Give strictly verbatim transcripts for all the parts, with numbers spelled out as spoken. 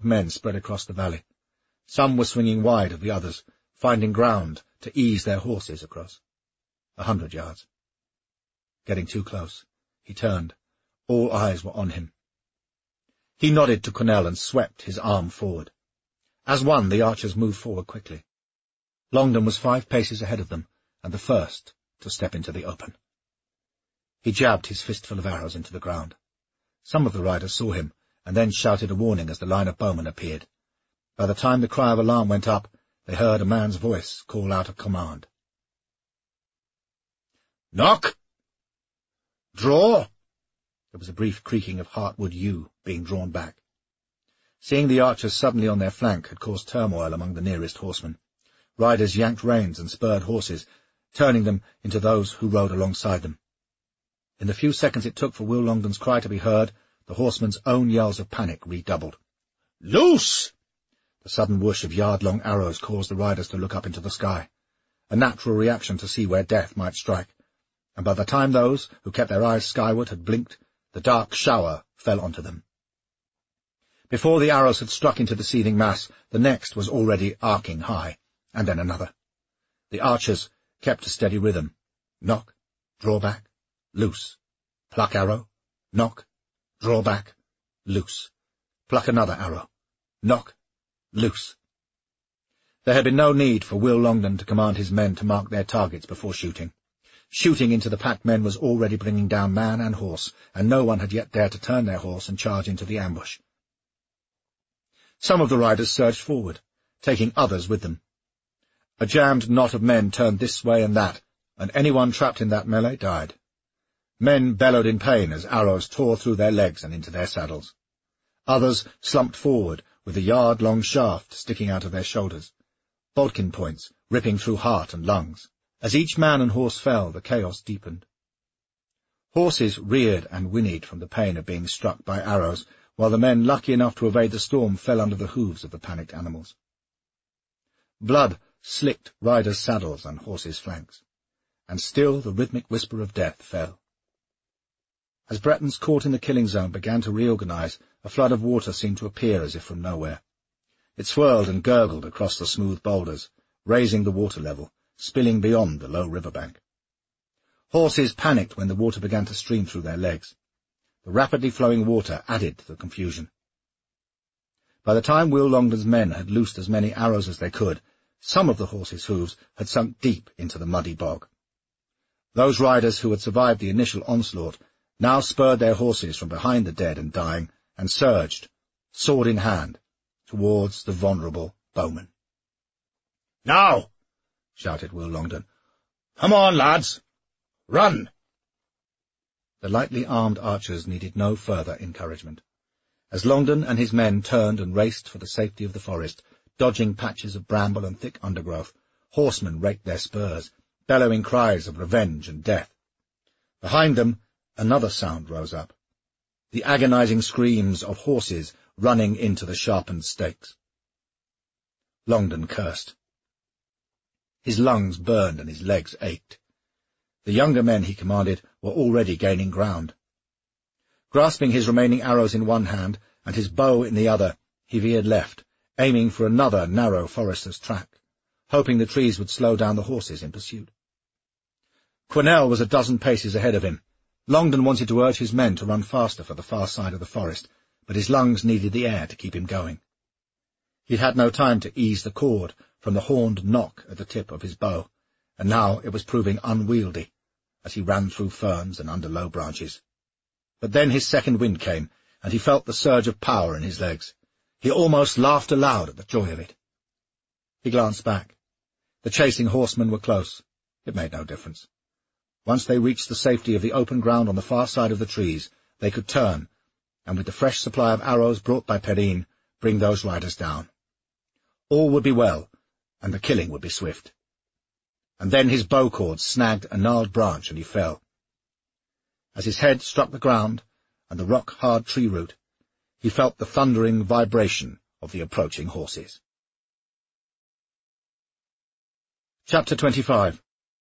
men spread across the valley. Some were swinging wide of the others, finding ground to ease their horses across. A hundred yards. Getting too close, he turned. All eyes were on him. He nodded to Cornell and swept his arm forward. As one, the archers moved forward quickly. Longden was five paces ahead of them, and the first to step into the open. He jabbed his fistful of arrows into the ground. Some of the riders saw him, and then shouted a warning as the line of bowmen appeared. By the time the cry of alarm went up, they heard a man's voice call out a command. "Knock! Draw!" There was a brief creaking of heartwood yew being drawn back. Seeing the archers suddenly on their flank had caused turmoil among the nearest horsemen. Riders yanked reins and spurred horses, turning them into those who rode alongside them. In the few seconds it took for Will Longden's cry to be heard, the horsemen's own yells of panic redoubled. "Loose!" The sudden whoosh of yard-long arrows caused the riders to look up into the sky, a natural reaction to see where death might strike, and by the time those who kept their eyes skyward had blinked, the dark shower fell onto them. Before the arrows had struck into the seething mass, the next was already arcing high, and then another. The archers kept a steady rhythm. Knock, draw back, loose. Pluck arrow, knock, draw back, loose. Pluck another arrow, knock, loose. There had been no need for Will Longden to command his men to mark their targets before shooting. Shooting into the packed men was already bringing down man and horse, and no one had yet dared to turn their horse and charge into the ambush. Some of the riders surged forward, taking others with them. A jammed knot of men turned this way and that, and anyone trapped in that melee died. Men bellowed in pain as arrows tore through their legs and into their saddles. Others slumped forward, with a yard-long shaft sticking out of their shoulders, bodkin points ripping through heart and lungs. As each man and horse fell, the chaos deepened. Horses reared and whinnied from the pain of being struck by arrows, while the men lucky enough to evade the storm fell under the hooves of the panicked animals. Blood slicked riders' saddles and horses' flanks, and still the rhythmic whisper of death fell. As Bretons caught in the killing zone began to reorganize, a flood of water seemed to appear as if from nowhere. It swirled and gurgled across the smooth boulders, raising the water level, spilling beyond the low riverbank. Horses panicked when the water began to stream through their legs. The rapidly flowing water added to the confusion. By the time Will Longden's men had loosed as many arrows as they could, some of the horses' hooves had sunk deep into the muddy bog. Those riders who had survived the initial onslaught now spurred their horses from behind the dead and dying and surged, sword in hand, towards the vulnerable bowmen. "Now!" shouted Will Longden. "Come on, lads! Run!" The lightly armed archers needed no further encouragement. As Longden and his men turned and raced for the safety of the forest, dodging patches of bramble and thick undergrowth, horsemen raked their spurs, bellowing cries of revenge and death. Behind them, another sound rose up, the agonizing screams of horses running into the sharpened stakes. Longden cursed. His lungs burned and his legs ached. The younger men he commanded were already gaining ground. Grasping his remaining arrows in one hand and his bow in the other, he veered left, aiming for another narrow forester's track, hoping the trees would slow down the horses in pursuit. Cornell was a dozen paces ahead of him. Longden wanted to urge his men to run faster for the far side of the forest, but his lungs needed the air to keep him going. He had no time to ease the cord from the horned nock at the tip of his bow, and now it was proving unwieldy as he ran through ferns and under low branches. But then his second wind came, and he felt the surge of power in his legs. He almost laughed aloud at the joy of it. He glanced back. The chasing horsemen were close. It made no difference. Once they reached the safety of the open ground on the far side of the trees, they could turn, and with the fresh supply of arrows brought by Perrine, bring those riders down. All would be well, and the killing would be swift. And then his bow cord snagged a gnarled branch, and he fell. As his head struck the ground and the rock-hard tree root, he felt the thundering vibration of the approaching horses. Chapter twenty-five.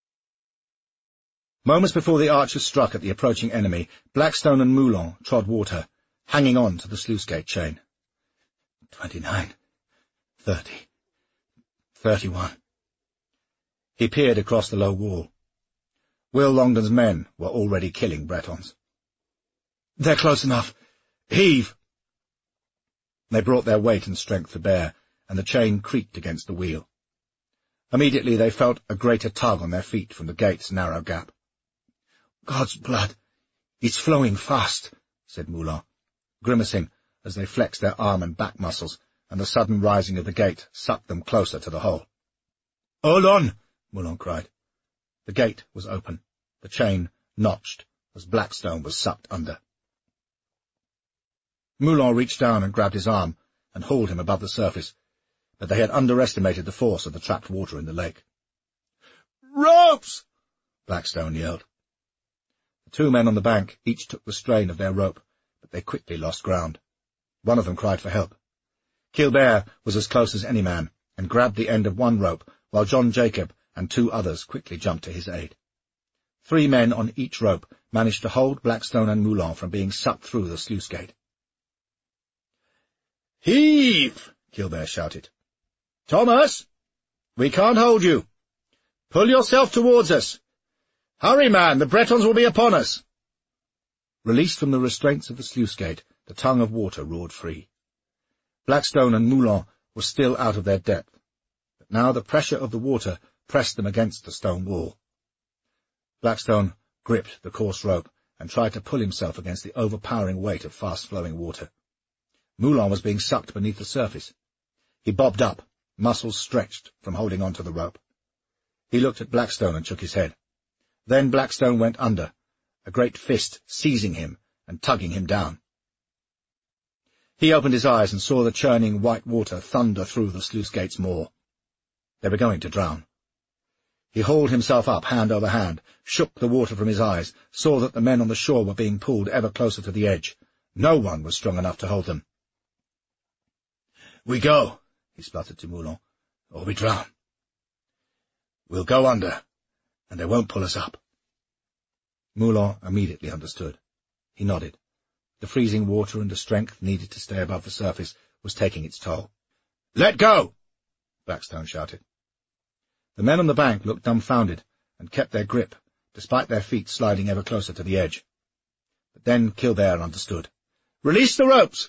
Moments before the archers struck at the approaching enemy, Blackstone and Moulon trod water, hanging on to the sluice-gate chain. Twenty-nine. Thirty. Thirty-one. He peered across the low wall. Will Longden's men were already killing Bretons. "They're close enough. Heave!" They brought their weight and strength to bear, and the chain creaked against the wheel. Immediately they felt a greater tug on their feet from the gate's narrow gap. "God's blood! It's flowing fast," said Moulin, grimacing as they flexed their arm and back muscles, and the sudden rising of the gate sucked them closer to the hole. "Hold on!" Moulin cried. The gate was open, the chain notched, as Blackstone was sucked under. Moulin reached down and grabbed his arm and hauled him above the surface, but they had underestimated the force of the trapped water in the lake. "Ropes!" Blackstone yelled. The two men on the bank each took the strain of their rope, but they quickly lost ground. One of them cried for help. Killbear was as close as any man, and grabbed the end of one rope, while John Jacob and two others quickly jumped to his aid. Three men on each rope managed to hold Blackstone and Moulin from being sucked through the sluice gate. "Heave!" Killbear shouted. "Thomas! We can't hold you. Pull yourself towards us. Hurry, man, the Bretons will be upon us." Released from the restraints of the sluice gate, the tongue of water roared free. Blackstone and Moulin were still out of their depth, but now the pressure of the water pressed them against the stone wall. Blackstone gripped the coarse rope and tried to pull himself against the overpowering weight of fast-flowing water. Moulin was being sucked beneath the surface. He bobbed up, muscles stretched from holding on to the rope. He looked at Blackstone and shook his head. Then Blackstone went under, a great fist seizing him and tugging him down. He opened his eyes and saw the churning white water thunder through the sluice gate's maw. They were going to drown. He hauled himself up hand over hand, shook the water from his eyes, saw that the men on the shore were being pulled ever closer to the edge. No one was strong enough to hold them. "We go," he spluttered to Moulin, "or we drown. We'll go under, and they won't pull us up." Moulin immediately understood. He nodded. The freezing water and the strength needed to stay above the surface was taking its toll. "Let go!" Blackstone shouted. The men on the bank looked dumbfounded and kept their grip, despite their feet sliding ever closer to the edge. But then Killbear understood. "Release the ropes!"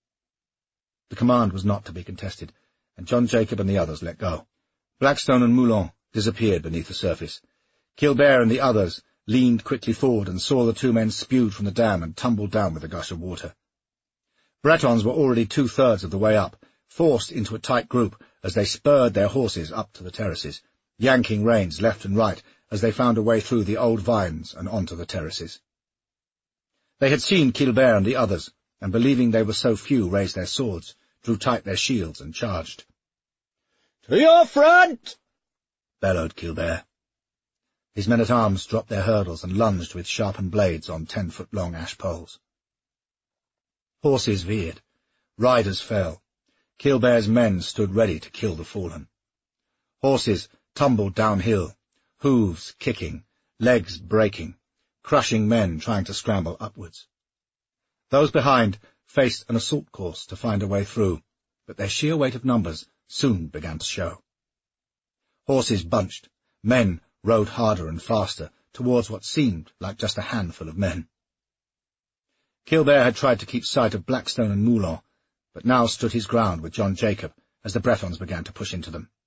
The command was not to be contested, and John Jacob and the others let go. Blackstone and Moulin disappeared beneath the surface. Killbear and the others leaned quickly forward and saw the two men spewed from the dam and tumbled down with a gush of water. Bretons were already two-thirds of the way up, forced into a tight group as they spurred their horses up to the terraces, yanking reins left and right as they found a way through the old vines and onto the terraces. They had seen Killbear and the others, and believing they were so few, raised their swords, drew tight their shields, and charged. "To your front!" bellowed Killbear. His men-at-arms dropped their hurdles and lunged with sharpened blades on ten-foot-long ash poles. Horses veered. Riders fell. Killbear's men stood ready to kill the fallen. Horses tumbled downhill, hooves kicking, legs breaking, crushing men trying to scramble upwards. Those behind faced an assault course to find a way through, but their sheer weight of numbers soon began to show. Horses bunched, men rode harder and faster towards what seemed like just a handful of men. Killbear had tried to keep sight of Blackstone and Moulin, but now stood his ground with John Jacob as the Bretons began to push into them.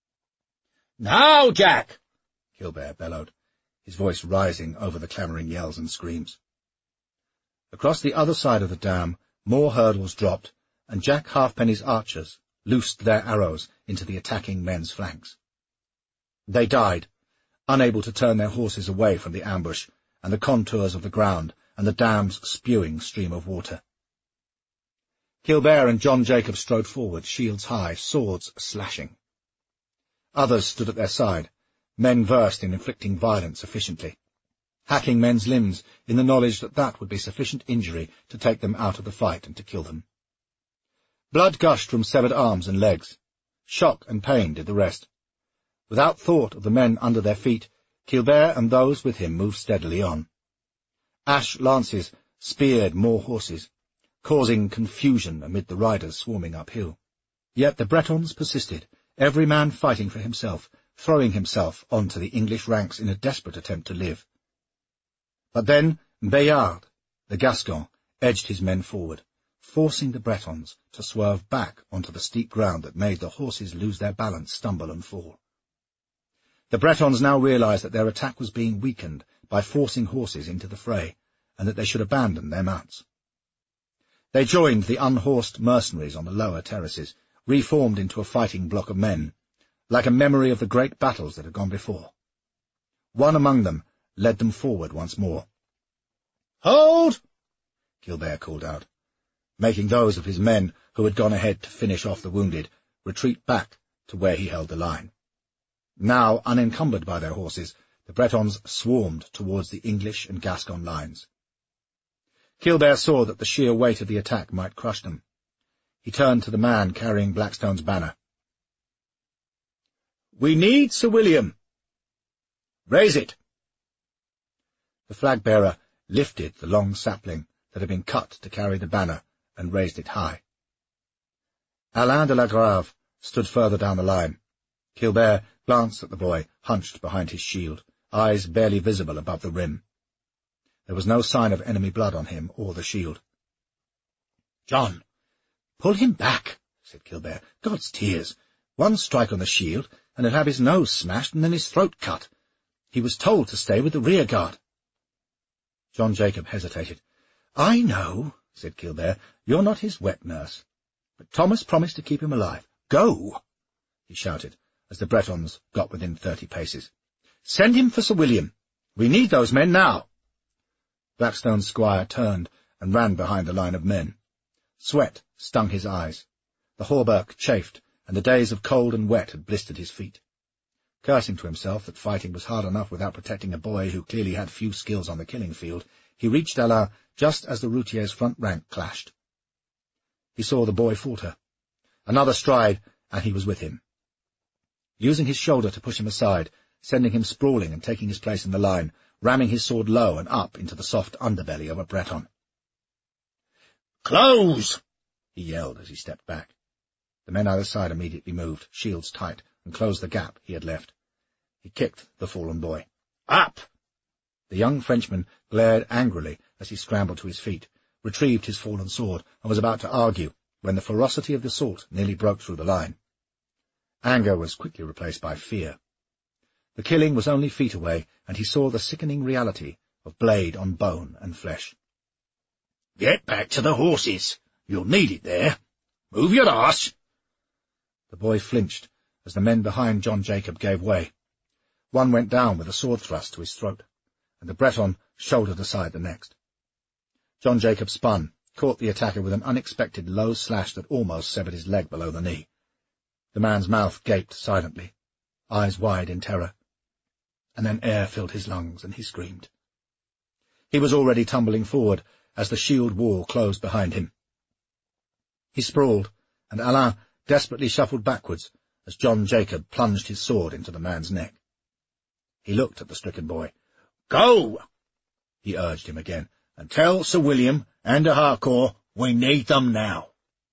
"Now, Jack!" Killbear bellowed, his voice rising over the clamouring yells and screams. Across the other side of the dam, more hurdles dropped, and Jack Halfpenny's archers loosed their arrows into the attacking men's flanks. They died, unable to turn their horses away from the ambush and the contours of the ground and the dam's spewing stream of water. Killbear and John Jacob strode forward, shields high, swords slashing. Others stood at their side, men versed in inflicting violence efficiently, hacking men's limbs in the knowledge that that would be sufficient injury to take them out of the fight and to kill them. Blood gushed from severed arms and legs. Shock and pain did the rest. Without thought of the men under their feet, Killbear and those with him moved steadily on. Ash lances speared more horses. causing confusion amid the riders swarming uphill. Yet the Bretons persisted, every man fighting for himself, throwing himself onto the English ranks in a desperate attempt to live. But then Bayard, the Gascon, edged his men forward, forcing the Bretons to swerve back onto the steep ground that made the horses lose their balance, stumble and fall. The Bretons now realized that their attack was being weakened by forcing horses into the fray, and that they should abandon their mounts. They joined the unhorsed mercenaries on the lower terraces, reformed into a fighting block of men, like a memory of the great battles that had gone before. One among them led them forward once more. "Hold!" Killbear called out, making those of his men who had gone ahead to finish off the wounded retreat back to where he held the line. Now, unencumbered by their horses, the Bretons swarmed towards the English and Gascon lines. Killbear saw that the sheer weight of the attack might crush them. He turned to the man carrying Blackstone's banner. "We need Sir William." "Raise it." The flag-bearer lifted the long sapling that had been cut to carry the banner and raised it high. Alain de la Grave stood further down the line. Killbear glanced at the boy, hunched behind his shield, eyes barely visible above the rim. There was no sign of enemy blood on him or the shield. "John, pull him back," said Killbear. "God's tears! One strike on the shield, and he'll have his nose smashed and then his throat cut. He was told to stay with the rear guard." John Jacob hesitated. "I know," said Killbear. "You're not his wet nurse. But Thomas promised to keep him alive. Go!" he shouted, as the Bretons got within thirty paces. "Send him for Sir William. We need those men now." Blackstone's squire turned and ran behind the line of men. Sweat stung his eyes. The hauberk chafed, and the days of cold and wet had blistered his feet. Cursing to himself that fighting was hard enough without protecting a boy who clearly had few skills on the killing field, he reached Alain just as the routier's front rank clashed. He saw the boy falter. Another stride, and he was with him. Using his shoulder to push him aside, sending him sprawling and taking his place in the line, ramming his sword low and up into the soft underbelly of a Breton. "Close!" he yelled as he stepped back. The men either side immediately moved, shields tight, and closed the gap he had left. He kicked the fallen boy. "Up!" The young Frenchman glared angrily as he scrambled to his feet, retrieved his fallen sword, and was about to argue, when the ferocity of the assault nearly broke through the line. Anger was quickly replaced by fear. The killing was only feet away, and he saw the sickening reality of blade on bone and flesh. "Get back to the horses. You'll need it there. Move your arse." The boy flinched as the men behind John Jacob gave way. One went down with a sword thrust to his throat, and the Breton shouldered aside the next. John Jacob spun, caught the attacker with an unexpected low slash that almost severed his leg below the knee. The man's mouth gaped silently, eyes wide in terror, and then air filled his lungs and he screamed. He was already tumbling forward as the shield wall closed behind him. He sprawled, and Alain desperately shuffled backwards as John Jacob plunged his sword into the man's neck. He looked at the stricken boy. "Go!" he urged him again, "and tell Sir William and de Harcourt we need them now."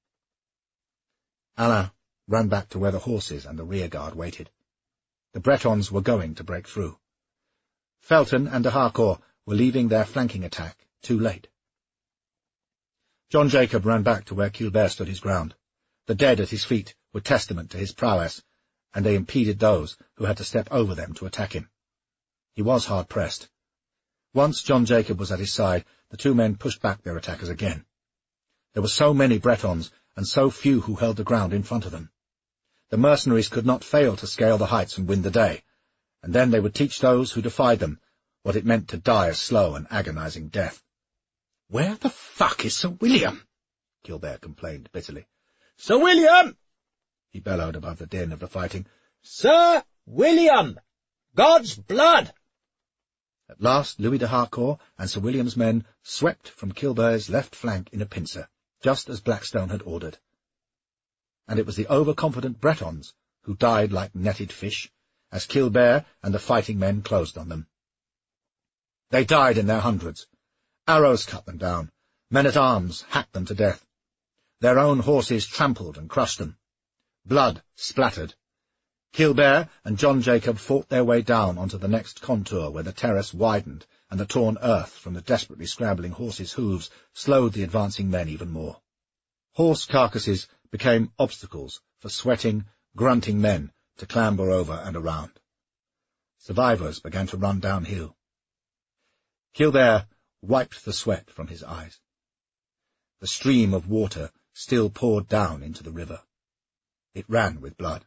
Alain ran back to where the horses and the rearguard waited. The Bretons were going to break through. Felton and de Harcourt were leaving their flanking attack too late. John Jacob ran back to where Killbear stood his ground. The dead at his feet were testament to his prowess, and they impeded those who had to step over them to attack him. He was hard-pressed. Once John Jacob was at his side, the two men pushed back their attackers again. There were so many Bretons, and so few who held the ground in front of them. The mercenaries could not fail to scale the heights and win the day, and then they would teach those who defied them what it meant to die a slow and agonizing death. "Where the fuck is Sir William?" Killbear complained bitterly. "Sir William!" he bellowed above the din of the fighting. "Sir William! God's blood!" At last Louis de Harcourt and Sir William's men swept from Killbear's left flank in a pincer, just as Blackstone had ordered. And it was the overconfident Bretons who died like netted fish, as Killbear and the fighting men closed on them. They died in their hundreds. Arrows cut them down, Men-at-arms hacked them to death. Their own horses trampled and crushed them. Blood splattered. Killbear and John Jacob fought their way down onto the next contour where the terrace widened and the torn earth from the desperately scrambling horses' hooves slowed the advancing men even more. Horse carcasses became obstacles for sweating, grunting men to clamber over and around. Survivors began to run downhill. Killbear wiped the sweat from his eyes. The stream of water still poured down into the river. It ran with blood.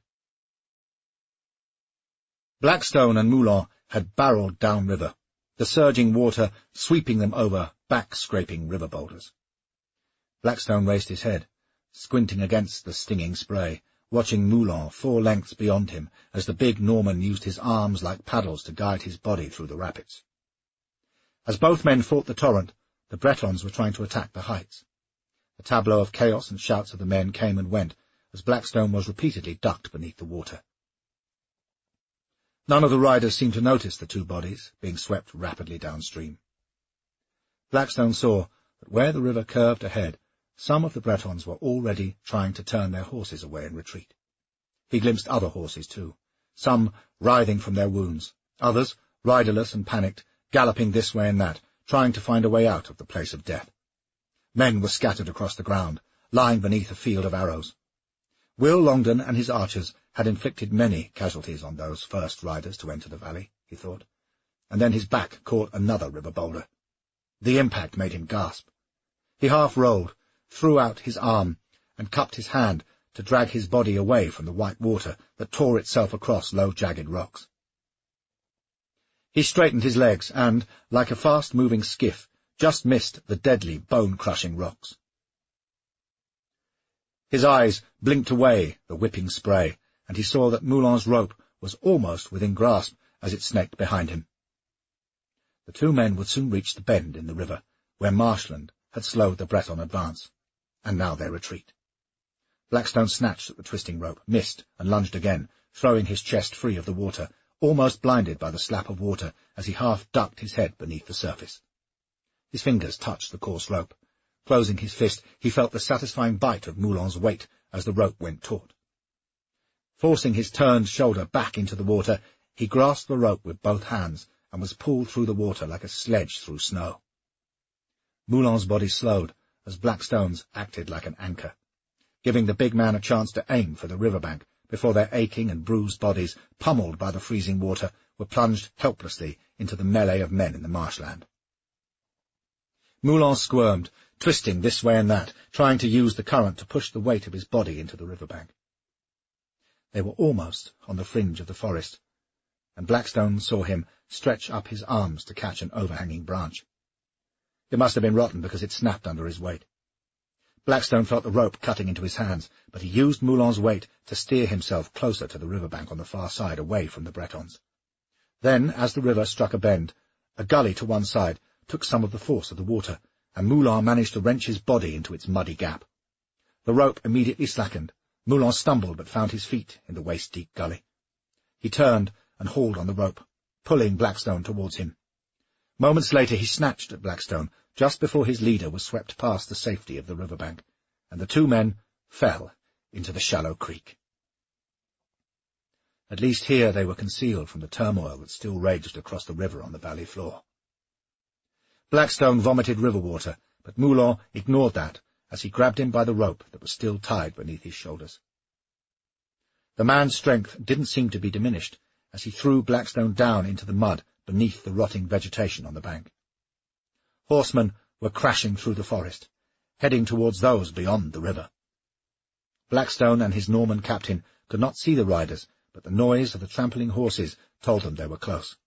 Blackstone and Moulin had barreled downriver, the surging water sweeping them over back-scraping river boulders. Blackstone raised his head, squinting against the stinging spray, watching Moulin four lengths beyond him as the big Norman used his arms like paddles to guide his body through the rapids. As both men fought the torrent, the Bretons were trying to attack the heights. The tableau of chaos and shouts of the men came and went as Blackstone was repeatedly ducked beneath the water. None of the riders seemed to notice the two bodies being swept rapidly downstream. Blackstone saw that where the river curved ahead, some of the Bretons were already trying to turn their horses away and retreat. He glimpsed other horses too, some writhing from their wounds, others, riderless and panicked, galloping this way and that, trying to find a way out of the place of death. Men were scattered across the ground, lying beneath a field of arrows. Will Longden and his archers had inflicted many casualties on those first riders to enter the valley, he thought, and then his back caught another river boulder. The impact made him gasp. He half rolled, threw out his arm, and cupped his hand to drag his body away from the white water that tore itself across low, jagged rocks. He straightened his legs and, like a fast-moving skiff, just missed the deadly, bone-crushing rocks. His eyes blinked away the whipping spray, and he saw that Moulin's rope was almost within grasp as it snaked behind him. The two men would soon reach the bend in the river, where marshland had slowed the Breton advance, and now their retreat. Blackstone snatched at the twisting rope, missed, and lunged again, throwing his chest free of the water, almost blinded by the slap of water as he half ducked his head beneath the surface. His fingers touched the coarse rope. Closing his fist, he felt the satisfying bite of Moulin's weight as the rope went taut. Forcing his turned shoulder back into the water, he grasped the rope with both hands and was pulled through the water like a sledge through snow. Moulin's body slowed as Blackstone's acted like an anchor, giving the big man a chance to aim for the riverbank before their aching and bruised bodies, pummeled by the freezing water, were plunged helplessly into the melee of men in the marshland. Moulin squirmed, twisting this way and that, trying to use the current to push the weight of his body into the riverbank. They were almost on the fringe of the forest, and Blackstone saw him stretch up his arms to catch an overhanging branch. It must have been rotten because it snapped under his weight. Blackstone felt the rope cutting into his hands, but he used Moulin's weight to steer himself closer to the riverbank on the far side, away from the Bretons. Then, as the river struck a bend, a gully to one side took some of the force of the water, and Moulin managed to wrench his body into its muddy gap. The rope immediately slackened. Moulin stumbled but found his feet in the waist-deep gully. He turned and hauled on the rope, pulling Blackstone towards him. Moments later he snatched at Blackstone, just before his leader was swept past the safety of the riverbank, and the two men fell into the shallow creek. At least here they were concealed from the turmoil that still raged across the river on the valley floor. Blackstone vomited river water, but Moulin ignored that as he grabbed him by the rope that was still tied beneath his shoulders. The man's strength didn't seem to be diminished as he threw Blackstone down into the mud beneath the rotting vegetation on the bank. Horsemen were crashing through the forest, heading towards those beyond the river. Blackstone and his Norman captain could not see the riders, but the noise of the trampling horses told them they were close.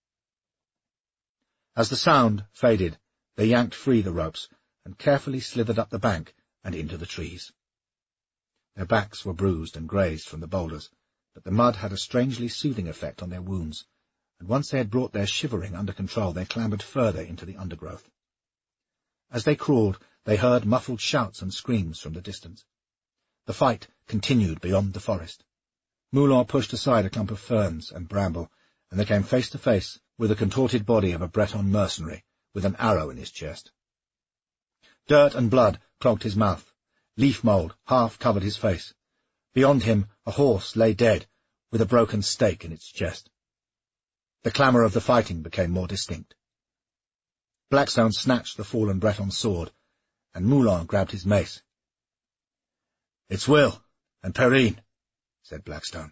As the sound faded, they yanked free the ropes and carefully slithered up the bank and into the trees. Their backs were bruised and grazed from the boulders, but the mud had a strangely soothing effect on their wounds, and once they had brought their shivering under control, they clambered further into the undergrowth. As they crawled, they heard muffled shouts and screams from the distance. The fight continued beyond the forest. Moulin pushed aside a clump of ferns and bramble, and they came face to face with the contorted body of a Breton mercenary with an arrow in his chest. Dirt and blood clogged his mouth. Leaf mould half covered his face. Beyond him a horse lay dead, with a broken stake in its chest. The clamour of the fighting became more distinct. Blackstone snatched the fallen Breton's sword, and Moulin grabbed his mace. "It's Will and Perrine," said Blackstone.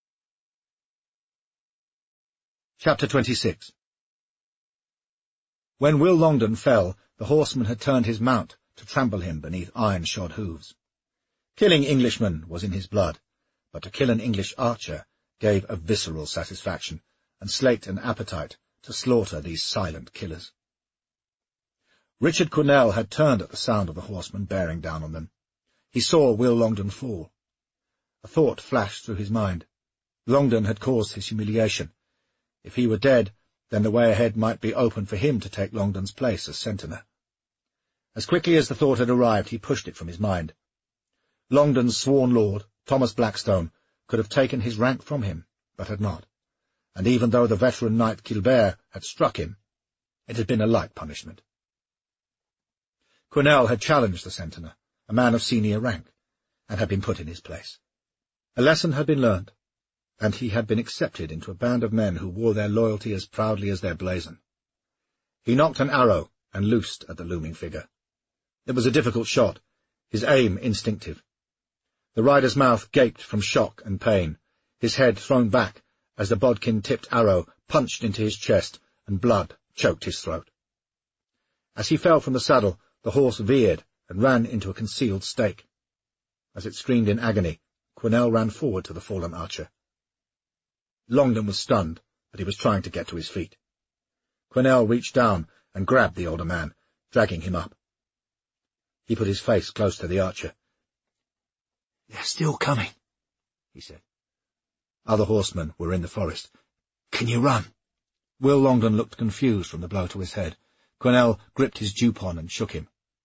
Chapter twenty-six. When Will Longden fell, the horseman had turned his mount to trample him beneath iron-shod hooves. Killing Englishmen was in his blood, but to kill an English archer gave a visceral satisfaction, and slaked an appetite to slaughter these silent killers. Richard Quesnel had turned at the sound of the horseman bearing down on them. He saw Will Longden fall. A thought flashed through his mind. Longden had caused his humiliation. If he were dead, then the way ahead might be open for him to take Longden's place as centiner. As quickly as the thought had arrived, he pushed it from his mind. Longden's sworn lord, Thomas Blackstone, could have taken his rank from him, but had not, and even though the veteran knight Gilbert had struck him, it had been a light punishment. Quesnel had challenged the centiner, a man of senior rank, and had been put in his place. A lesson had been learned, and he had been accepted into a band of men who wore their loyalty as proudly as their blazon. He knocked an arrow and loosed at the looming figure. It was a difficult shot, his aim instinctive. The rider's mouth gaped from shock and pain, his head thrown back as the bodkin-tipped arrow punched into his chest and blood choked his throat. As he fell from the saddle, the horse veered and ran into a concealed stake. As it screamed in agony, Quesnel ran forward to the fallen archer. Longden was stunned, but he was trying to get to his feet. Quesnel reached down and grabbed the older man, dragging him up. He put his face close to the archer. "They're still coming," he said. Other horsemen were in the forest. "Can you run?" Will Longden looked confused from the blow to his head. Quesnel gripped his jupon and shook him.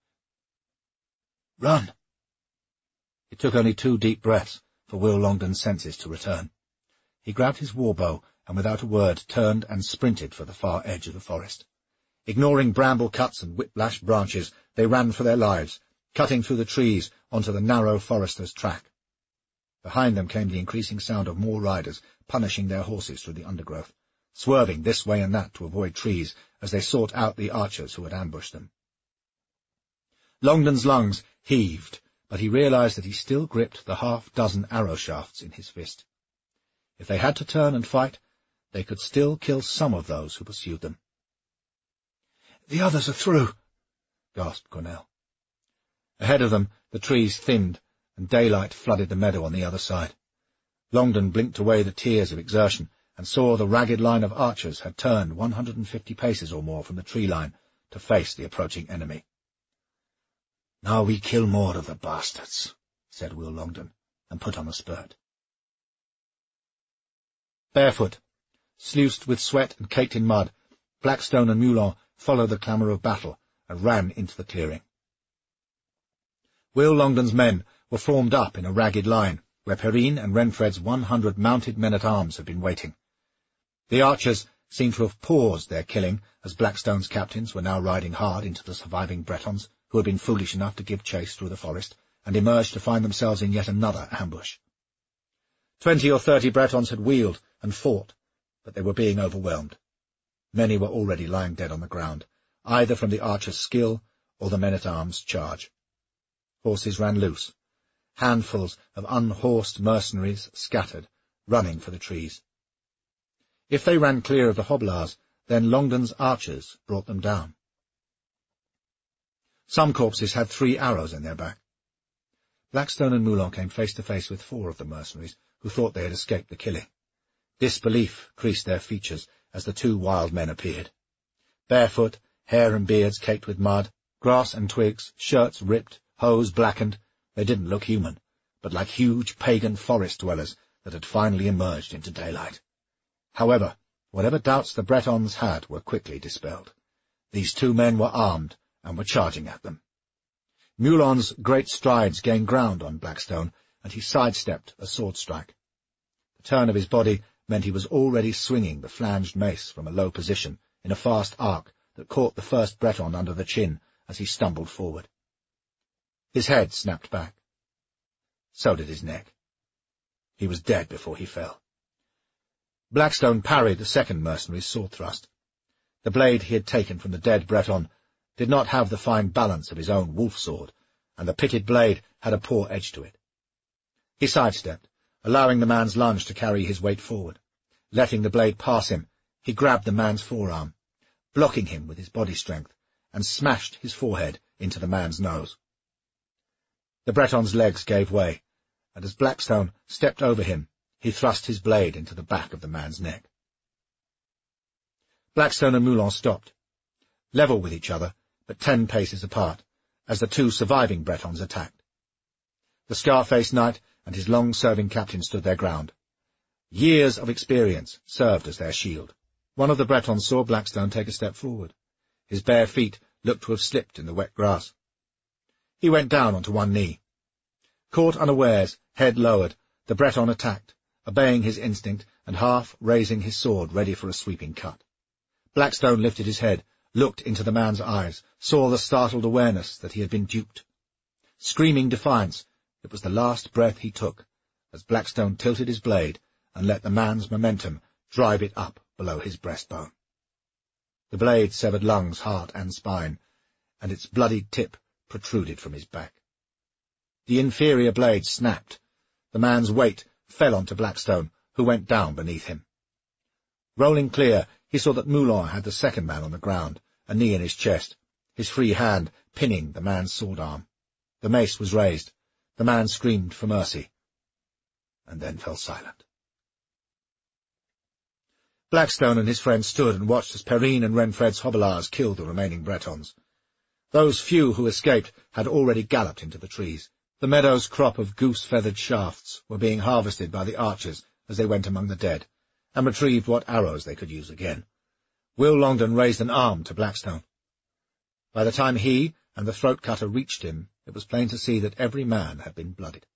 "Run!" It took only two deep breaths for Will Longden's senses to return. He grabbed his warbow and without a word turned and sprinted for the far edge of the forest. Ignoring bramble cuts and whiplash branches, they ran for their lives, cutting through the trees onto the narrow forester's track. Behind them came the increasing sound of more riders punishing their horses through the undergrowth, swerving this way and that to avoid trees as they sought out the archers who had ambushed them. Longden's lungs heaved, but he realized that he still gripped the half-dozen arrow shafts in his fist. If they had to turn and fight, they could still kill some of those who pursued them. "The others are through," gasped Quesnel. Ahead of them, the trees thinned, and daylight flooded the meadow on the other side. Longden blinked away the tears of exertion, and saw the ragged line of archers had turned one hundred and fifty paces or more from the tree line to face the approaching enemy. "Now we kill more of the bastards," said Will Longden, and put on a spurt. Barefoot, sluiced with sweat and caked in mud, Blackstone and Moulin followed the clamour of battle and ran into the clearing. Will Longden's men were formed up in a ragged line, where Perrine and Renfred's one hundred mounted men-at-arms had been waiting. The archers seemed to have paused their killing, as Blackstone's captains were now riding hard into the surviving Bretons, who had been foolish enough to give chase through the forest, and emerged to find themselves in yet another ambush. Twenty or thirty Bretons had wheeled and fought, but they were being overwhelmed. Many were already lying dead on the ground, either from the archers' skill or the men-at-arms' charge. Horses ran loose. Handfuls of unhorsed mercenaries scattered, running for the trees. If they ran clear of the hoblars, then Longden's archers brought them down. Some corpses had three arrows in their back. Blackstone and Moulin came face to face with four of the mercenaries, who thought they had escaped the killing. Disbelief creased their features as the two wild men appeared. Barefoot, hair and beards caked with mud, grass and twigs, shirts ripped, hose blackened, they didn't look human, but like huge pagan forest dwellers that had finally emerged into daylight. However, whatever doubts the Bretons had were quickly dispelled. These two men were armed and were charging at them. Moulin's great strides gained ground on Blackstone, and he sidestepped a sword strike. The turn of his body meant he was already swinging the flanged mace from a low position in a fast arc that caught the first Breton under the chin as he stumbled forward. His head snapped back. So did his neck. He was dead before he fell. Blackstone parried the second mercenary's sword thrust. The blade he had taken from the dead Breton did not have the fine balance of his own wolf sword, and the pitted blade had a poor edge to it. He sidestepped, allowing the man's lunge to carry his weight forward. Letting the blade pass him, he grabbed the man's forearm, blocking him with his body strength, and smashed his forehead into the man's nose. The Breton's legs gave way, and as Blackstone stepped over him, he thrust his blade into the back of the man's neck. Blackstone and Moulin stopped, level with each other, but ten paces apart, as the two surviving Bretons attacked. The scar-faced knight and his long-serving captain stood their ground. Years of experience served as their shield. One of the Bretons saw Blackstone take a step forward. His bare feet looked to have slipped in the wet grass. He went down onto one knee. Caught unawares, head lowered, the Breton attacked, obeying his instinct and half raising his sword ready for a sweeping cut. Blackstone lifted his head, looked into the man's eyes, saw the startled awareness that he had been duped. Screaming defiance, it was the last breath he took, as Blackstone tilted his blade and let the man's momentum drive it up below his breastbone. The blade severed lungs, heart, and spine, and its bloodied tip protruded from his back. The inferior blade snapped. The man's weight fell onto Blackstone, who went down beneath him. Rolling clear, he saw that Moulin had the second man on the ground, a knee in his chest, his free hand pinning the man's sword arm. The mace was raised. The man screamed for mercy, and then fell silent. Blackstone and his friend stood and watched as Perrine and Renfred's hobelards killed the remaining Bretons. Those few who escaped had already galloped into the trees. The meadow's crop of goose-feathered shafts were being harvested by the archers as they went among the dead, and retrieved what arrows they could use again. Will Longden raised an arm to Blackstone. By the time he and the throat-cutter reached him, it was plain to see that every man had been blooded.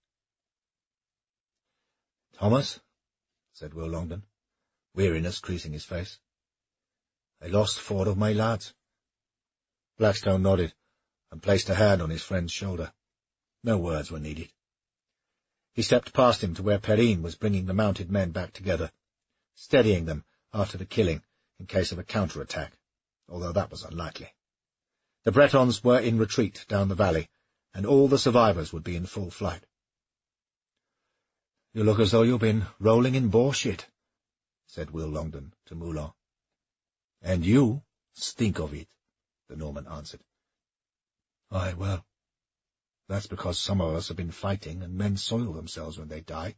"Thomas," said Will Longden, weariness creasing his face, "I lost four of my lads." Blackstone nodded, and placed a hand on his friend's shoulder. No words were needed. He stepped past him to where Perrine was bringing the mounted men back together, steadying them after the killing in case of a counter-attack, although that was unlikely. The Bretons were in retreat down the valley, and all the survivors would be in full flight. "You look as though you've been rolling in boar shit," said Will Longden to Moulin. "And you stink of it," the Norman answered. "Aye, well, that's because some of us have been fighting, and men soil themselves when they die.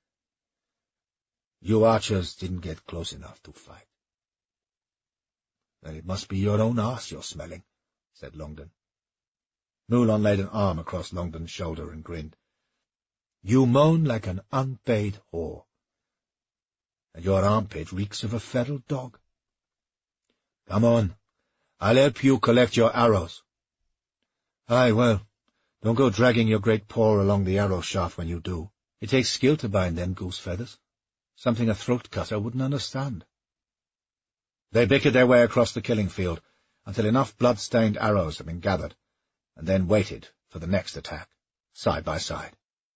You archers didn't get close enough to fight." "Then it must be your own arse you're smelling," said Longden. Moulin laid an arm across Longden's shoulder and grinned. "You moan like an unpaid whore, and your armpit reeks of a feral dog. Come on, I'll help you collect your arrows." "Aye, well, don't go dragging your great paw along the arrow shaft when you do. It takes skill to bind them goose feathers, something a throat-cutter wouldn't understand." They bickered their way across the killing field until enough blood-stained arrows had been gathered, and then waited for the next attack, side by side.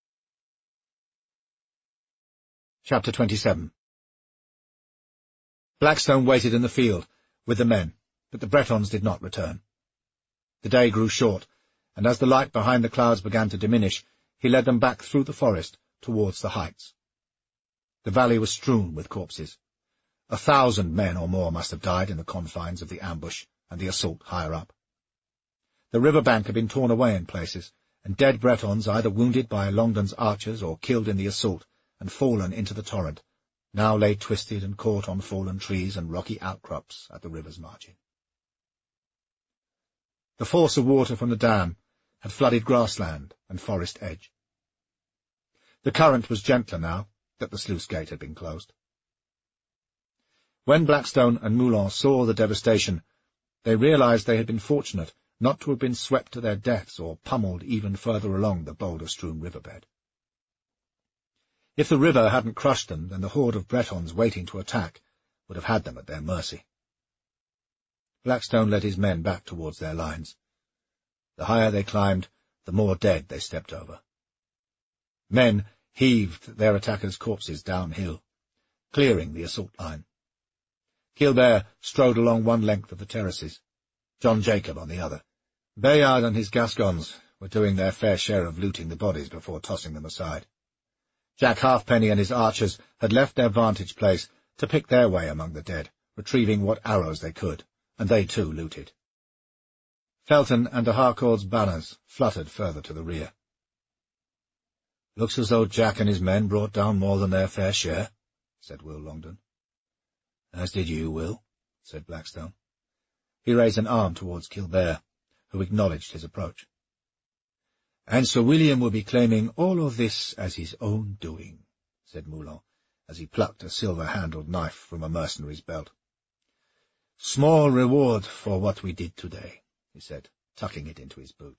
Chapter twenty-seven. Blackstone waited in the field with the men, but the Bretons did not return. The day grew short, and as the light behind the clouds began to diminish, he led them back through the forest towards the heights. The valley was strewn with corpses. A thousand men or more must have died in the confines of the ambush and the assault higher up. The river bank had been torn away in places, and dead Bretons, either wounded by Longden's archers or killed in the assault and fallen into the torrent, now lay twisted and caught on fallen trees and rocky outcrops at the river's margin. The force of water from the dam had flooded grassland and forest edge. The current was gentler now that the sluice gate had been closed. When Blackstone and Moulin saw the devastation, they realized they had been fortunate not to have been swept to their deaths or pummeled even further along the boulder-strewn riverbed. If the river hadn't crushed them, then the horde of Bretons waiting to attack would have had them at their mercy. Blackstone led his men back towards their lines. The higher they climbed, the more dead they stepped over. Men heaved their attackers' corpses downhill, clearing the assault line. Killbear strode along one length of the terraces, John Jacob on the other. Bayard and his Gascons were doing their fair share of looting the bodies before tossing them aside. Jack Halfpenny and his archers had left their vantage place to pick their way among the dead, retrieving what arrows they could, and they too looted. Felton and de Harcourt's banners fluttered further to the rear. "Looks as though Jack and his men brought down more than their fair share," said Will Longden. "As did you, Will," said Blackstone. He raised an arm towards Killbear, who acknowledged his approach. "And Sir William will be claiming all of this as his own doing," said Moulin, as he plucked a silver-handled knife from a mercenary's belt. "Small reward for what we did today," he said, tucking it into his boot.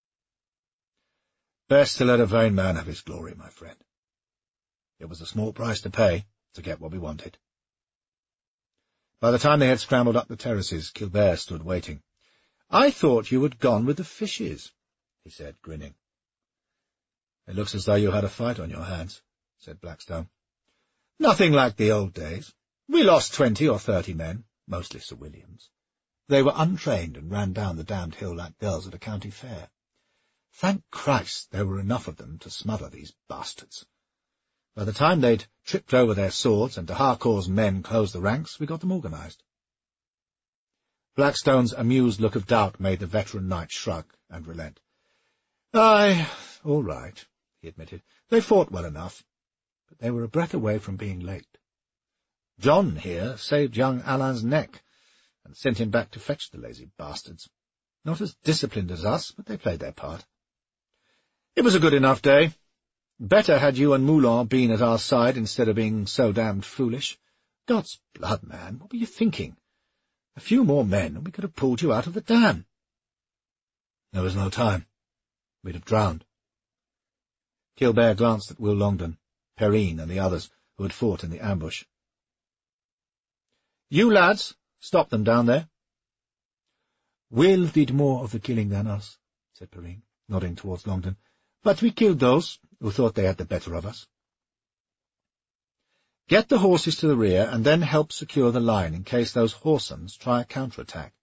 "Best to let a vain man have his glory, my friend. It was a small price to pay to get what we wanted." By the time they had scrambled up the terraces, Killbear stood waiting. "I thought you had gone with the fishes," he said, grinning. "It looks as though you had a fight on your hands," said Blackstone. "Nothing like the old days. We lost twenty or thirty men, mostly Sir William's. They were untrained and ran down the damned hill like girls at a county fair. Thank Christ there were enough of them to smother these bastards. By the time they'd tripped over their swords and de Harcourt's men closed the ranks, we got them organised." Blackstone's amused look of doubt made the veteran knight shrug and relent. "Aye, all right," he admitted. "They fought well enough, but they were a breath away from being late. John here saved young Alain's neck and sent him back to fetch the lazy bastards. Not as disciplined as us, but they played their part. It was a good enough day. Better had you and Moulin been at our side instead of being so damned foolish. God's blood, man, what were you thinking? A few more men, and we could have pulled you out of the dam." "There was no time. We'd have drowned." Killbear glanced at Will Longden, Perrine, and the others who had fought in the ambush. "You lads, stop them down there." "Will did more of the killing than us," said Perrine, nodding towards Longden. "But we killed those who thought they had the better of us." "Get the horses to the rear, and then help secure the line in case those Horsens try a counter-attack."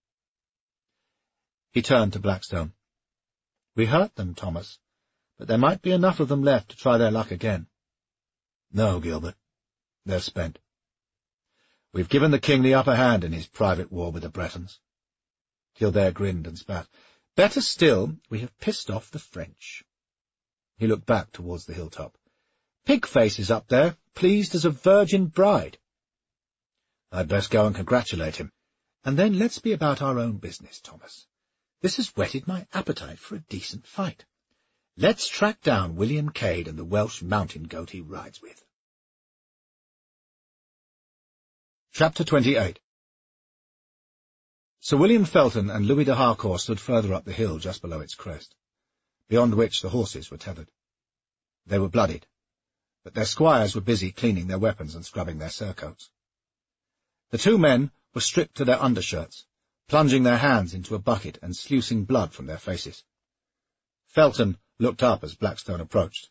He turned to Blackstone. "We hurt them, Thomas, but there might be enough of them left to try their luck again." "No, Gilbert. They're spent. We've given the king the upper hand in his private war with the Bretons." Killbear grinned and spat. "Better still, we have pissed off the French." He looked back towards the hilltop. "Pigface is up there, pleased as a virgin bride." "I'd best go and congratulate him. And then let's be about our own business, Thomas. This has whetted my appetite for a decent fight. Let's track down William Cade and the Welsh mountain goat he rides with." Chapter twenty-eight. Sir William Felton and Louis de Harcourt stood further up the hill just below its crest, beyond which the horses were tethered. They were bloodied, but their squires were busy cleaning their weapons and scrubbing their surcoats. The two men were stripped to their undershirts, plunging their hands into a bucket and sluicing blood from their faces. Felton looked up as Blackstone approached.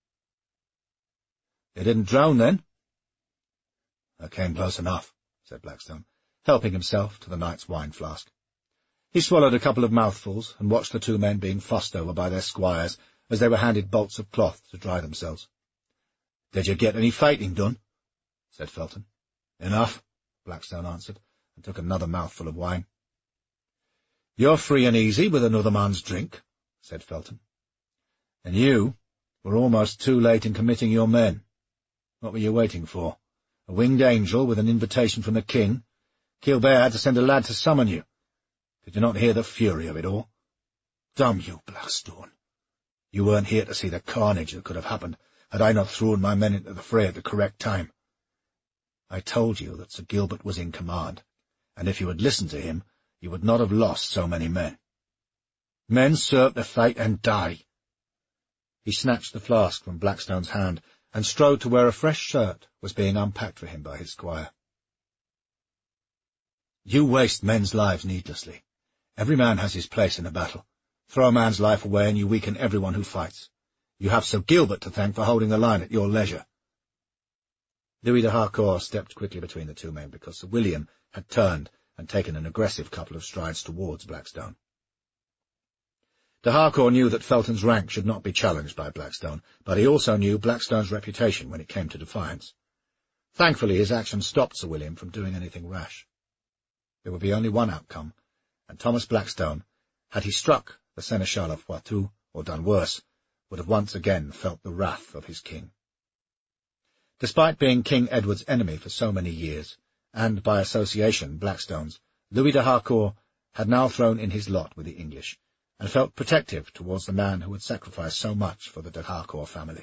"They didn't drown, then?" "I came close enough," said Blackstone, helping himself to the knight's wine flask. He swallowed a couple of mouthfuls and watched the two men being fussed over by their squires as they were handed bolts of cloth to dry themselves. "Did you get any fighting done?" said Felton. "Enough," Blackstone answered, and took another mouthful of wine. "You're free and easy with another man's drink," said Felton. "And you were almost too late in committing your men. What were you waiting for? A winged angel with an invitation from the king? Killbear had to send a lad to summon you. Did you not hear the fury of it all? Damn you, Blackstone! You weren't here to see the carnage that could have happened had I not thrown my men into the fray at the correct time. I told you that Sir Gilbert was in command, and if you had listened to him, you would not have lost so many men. Men serve to fight and die." He snatched the flask from Blackstone's hand and strode to where a fresh shirt was being unpacked for him by his squire. "You waste men's lives needlessly. Every man has his place in a battle. Throw a man's life away and you weaken everyone who fights. You have Sir Gilbert to thank for holding the line at your leisure." Louis de Harcourt stepped quickly between the two men because Sir William had turned and taken an aggressive couple of strides towards Blackstone. De Harcourt knew that Felton's rank should not be challenged by Blackstone, but he also knew Blackstone's reputation when it came to defiance. Thankfully, his action stopped Sir William from doing anything rash. There would be only one outcome, and Thomas Blackstone, had he struck the Seneschal of Poitou, or done worse, would have once again felt the wrath of his king. Despite being King Edward's enemy for so many years, and by association Blackstone's, Louis de Harcourt had now thrown in his lot with the English, and felt protective towards the man who had sacrificed so much for the de Harcourt family.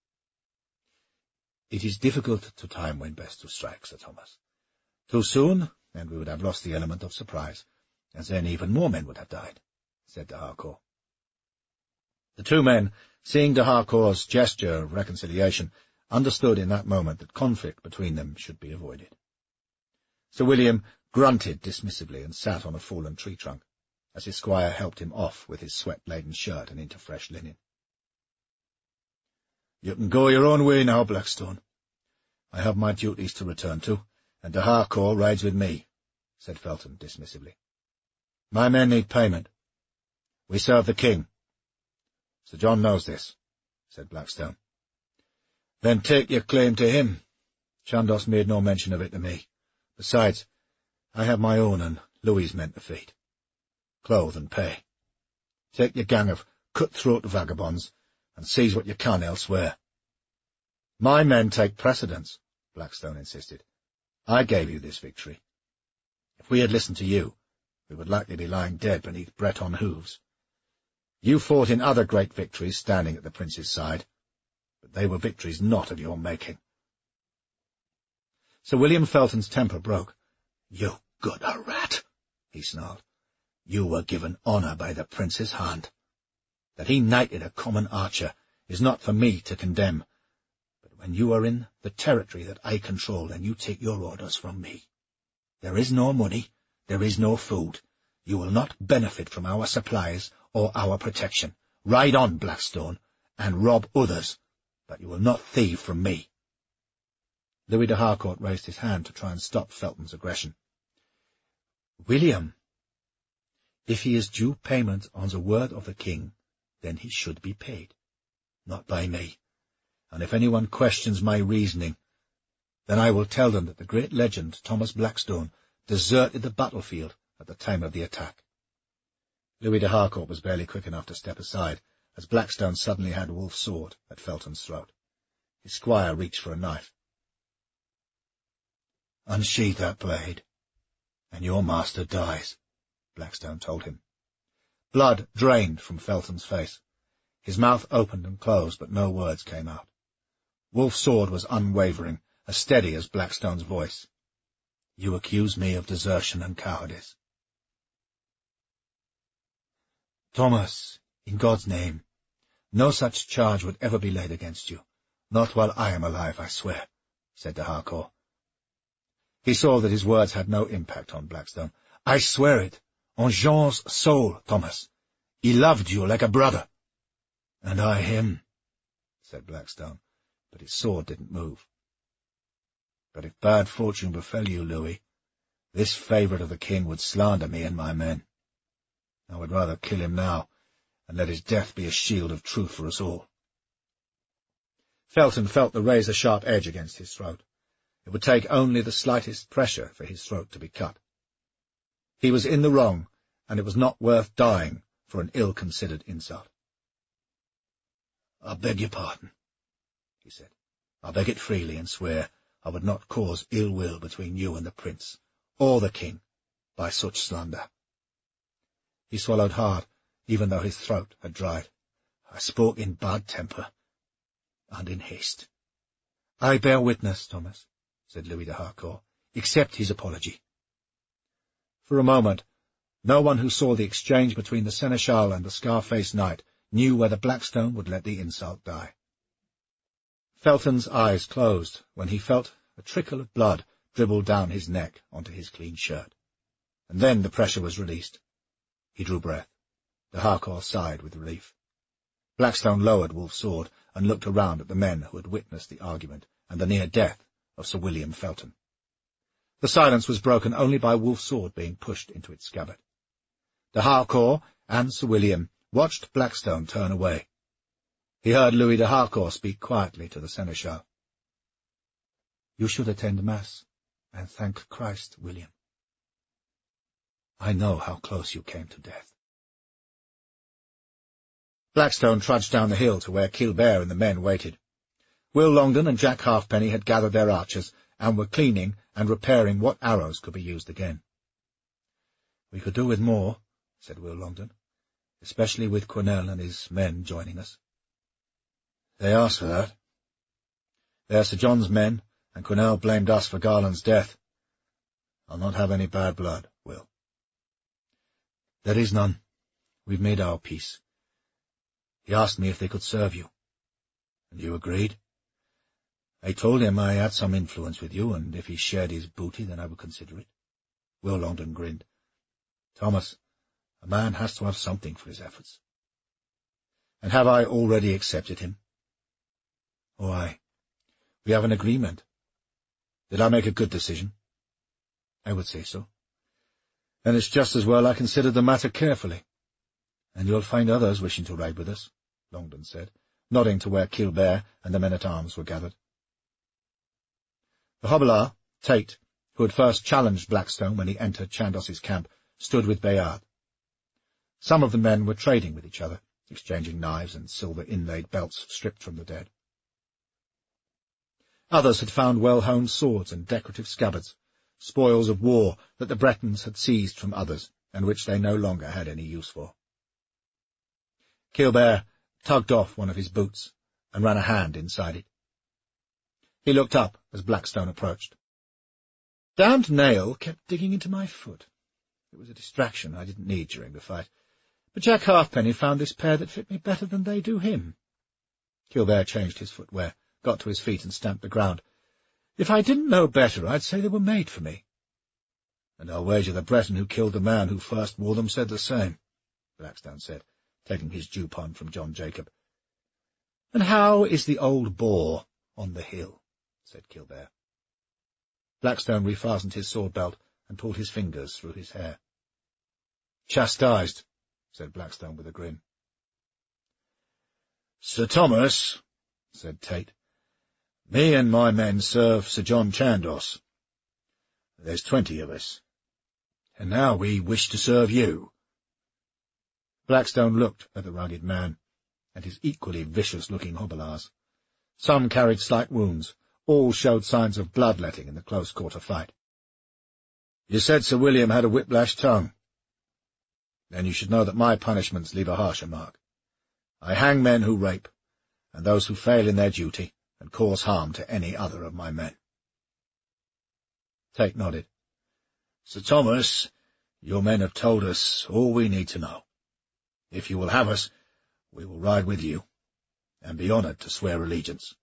"It is difficult to time when best to strike, Sir Thomas. Too soon, and we would have lost the element of surprise, and then even more men would have died," said de Harcourt. The two men, seeing de Harcourt's gesture of reconciliation, understood in that moment that conflict between them should be avoided. Sir William grunted dismissively and sat on a fallen tree trunk, as his squire helped him off with his sweat-laden shirt and into fresh linen. "You can go your own way now, Blackstone. I have my duties to return to, and de Harcourt rides with me," said Felton dismissively. "My men need payment. We serve the king. Sir John knows this," said Blackstone. "Then take your claim to him. Chandos made no mention of it to me. Besides, I have my own and Louis's men to feed. Clothe and pay. Take your gang of cut-throat vagabonds and seize what you can elsewhere." "My men take precedence," Blackstone insisted. "I gave you this victory. If we had listened to you, we would likely be lying dead beneath Breton hooves. You fought in other great victories standing at the prince's side, but they were victories not of your making." Sir William Felton's temper broke. "You good a rat," he snarled. "You were given honour by the prince's hand. That he knighted a common archer is not for me to condemn, but when you are in the territory that I control, then you take your orders from me. There is no money, there is no food. You will not benefit from our supplies or our protection. Ride on, Blackstone, and rob others, but you will not thieve from me." Louis de Harcourt raised his hand to try and stop Felton's aggression. "William, if he is due payment on the word of the king, then he should be paid, not by me. And if anyone questions my reasoning, then I will tell them that the great legend Thomas Blackstone deserted the battlefield at the time of the attack." Louis de Harcourt was barely quick enough to step aside, as Blackstone suddenly had Wolf's sword at Felton's throat. His squire reached for a knife. "Unsheathe that blade, and your master dies," Blackstone told him. Blood drained from Felton's face. His mouth opened and closed, but no words came out. Wolf's sword was unwavering, as steady as Blackstone's voice. "You accuse me of desertion and cowardice." "Thomas, in God's name, no such charge would ever be laid against you. Not while I am alive, I swear," said de Harcourt. He saw that his words had no impact on Blackstone. "I swear it, on Jean's soul, Thomas. He loved you like a brother." "And I him," said Blackstone, but his sword didn't move. "But if bad fortune befell you, Louis, this favourite of the king would slander me and my men. I would rather kill him now, and let his death be a shield of truth for us all." Felton felt the razor-sharp edge against his throat. It would take only the slightest pressure for his throat to be cut. He was in the wrong, and it was not worth dying for an ill-considered insult. "I beg your pardon," he said. "I beg it freely, and swear I would not cause ill will between you and the prince, or the king, by such slander." He swallowed hard, even though his throat had dried. "I spoke in bad temper, and in haste." "I bear witness, Thomas," said Louis de Harcourt. "Accept his apology." For a moment, no one who saw the exchange between the seneschal and the scar-faced knight knew whether Blackstone would let the insult die. Felton's eyes closed when he felt a trickle of blood dribble down his neck onto his clean shirt, and then the pressure was released. He drew breath. The Harcourt sighed with relief. Blackstone lowered Wolf's sword and looked around at the men who had witnessed the argument and the near death of Sir William Felton. The silence was broken only by Wolf's sword being pushed into its scabbard. The Harcourt and Sir William watched Blackstone turn away. He heard Louis de Harcourt speak quietly to the seneschal. "You should attend Mass and thank Christ, William. I know how close you came to death." Blackstone trudged down the hill to where Killbear and the men waited. Will Longden and Jack Halfpenny had gathered their archers and were cleaning and repairing what arrows could be used again. "We could do with more," said Will Longden, "especially with Quesnel and his men joining us." "They asked for that. They are Sir John's men, and Quesnel blamed us for Garland's death. I'll not have any bad blood, Will." "There is none. We've made our peace. He asked me if they could serve you." "And you agreed?" "I told him I had some influence with you, and if he shared his booty, then I would consider it." Will Longden grinned. "Thomas, a man has to have something for his efforts." "And have I already accepted him?" "Oh, aye. We have an agreement. Did I make a good decision?" "I would say so." "Then it's just as well I considered the matter carefully." "And you'll find others wishing to ride with us," Longden said, nodding to where Killbear and the men-at-arms were gathered. The Hobilar, Tate, who had first challenged Blackstone when he entered Chandos's camp, stood with Bayard. Some of the men were trading with each other, exchanging knives and silver-inlaid belts stripped from the dead. Others had found well-honed swords and decorative scabbards, spoils of war that the Bretons had seized from others, and which they no longer had any use for. Killbear tugged off one of his boots and ran a hand inside it. He looked up as Blackstone approached. "Damned nail kept digging into my foot. It was a distraction I didn't need during the fight, but Jack Halfpenny found this pair that fit me better than they do him." Killbear changed his footwear, got to his feet and stamped the ground. "If I didn't know better, I'd say they were made for me." "And I'll wager the Breton who killed the man who first wore them said the same," Blackstone said, taking his dewpon from John Jacob. "And how is the old boar on the hill?" said Killbear. Blackstone refastened his sword-belt and pulled his fingers through his hair. "Chastised," said Blackstone with a grin. "Sir Thomas," said Tate, "me and my men serve Sir John Chandos. There's twenty of us, and now we wish to serve you." Blackstone looked at the rugged man and his equally vicious-looking Hobilars. Some carried slight wounds. All showed signs of bloodletting in the close-quarter fight. "You said Sir William had a whiplash tongue. Then you should know that my punishments leave a harsher mark. I hang men who rape, and those who fail in their duty and cause harm to any other of my men." Tate nodded. "Sir Thomas, your men have told us all we need to know. If you will have us, we will ride with you, and be honoured to swear allegiance."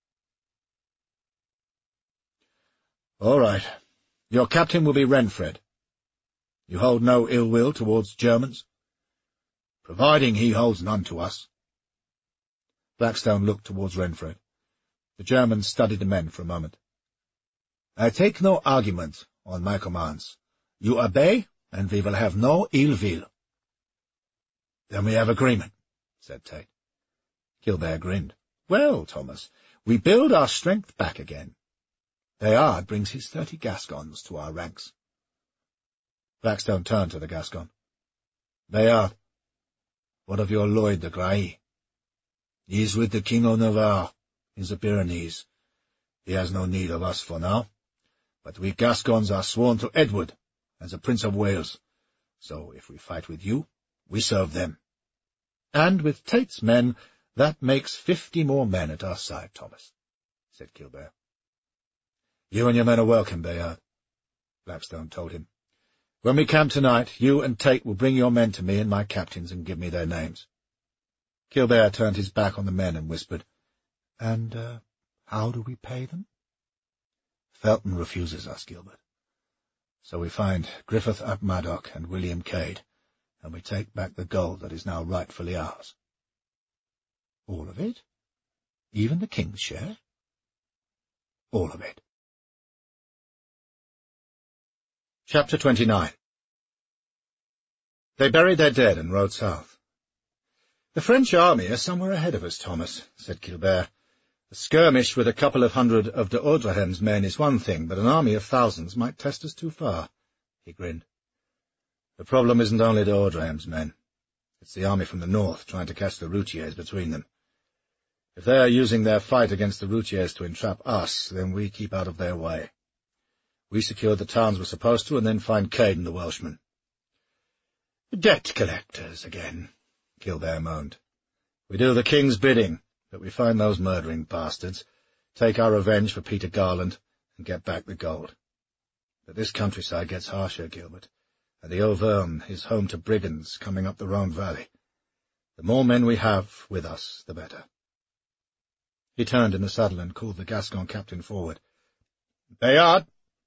"All right. Your captain will be Renfred. You hold no ill will towards Germans?" "Providing he holds none to us." Blackstone looked towards Renfred. The German studied the men for a moment. "I take no argument on my commands. You obey, and we will have no ill will." "Then we have agreement," said Tate. Killbear grinned. "Well, Thomas, we build our strength back again. Bayard brings his thirty Gascons to our ranks." Blackstone turned to the Gascon. "Bayard, what of your Lloyd de Grailly?" "He is with the King of Navarre, in the Pyrenees. He has no need of us for now, but we Gascons are sworn to Edward and the Prince of Wales, so if we fight with you, we serve them." "And with Tate's men, that makes fifty more men at our side, Thomas," said Killbear. "You and your men are welcome, Bayard," Blackstone told him. "When we camp tonight, you and Tate will bring your men to me and my captains and give me their names." Killbear turned his back on the men and whispered, "And uh, how do we pay them?" "Felton refuses us, Gilbert. So we find Griffith ap Madoc and William Cade, and we take back the gold that is now rightfully ours. All of it? Even the king's share? All of it. Chapter twenty-nine. They buried their dead and rode south. "The French army is somewhere ahead of us, Thomas," said Gilbert. "A skirmish with a couple of hundred of de Audreham's men is one thing, but an army of thousands might test us too far." He grinned. "The problem isn't only de Audreham's men. It's the army from the north trying to catch the routiers between them. If they are using their fight against the routiers to entrap us, then we keep out of their way. We secure the towns we're supposed to, and then find Cade and the Welshmen." "Debt collectors again," Gilbert moaned. "We do the king's bidding, but we find those murdering bastards, take our revenge for Peter Garland, and get back the gold. But this countryside gets harsher, Gilbert, and the Auvergne is home to brigands coming up the Rhone Valley. The more men we have with us, the better." He turned in the saddle and called the Gascon captain forward. "Bayard!"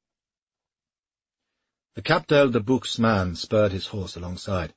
The Captal de Buch's man spurred his horse alongside.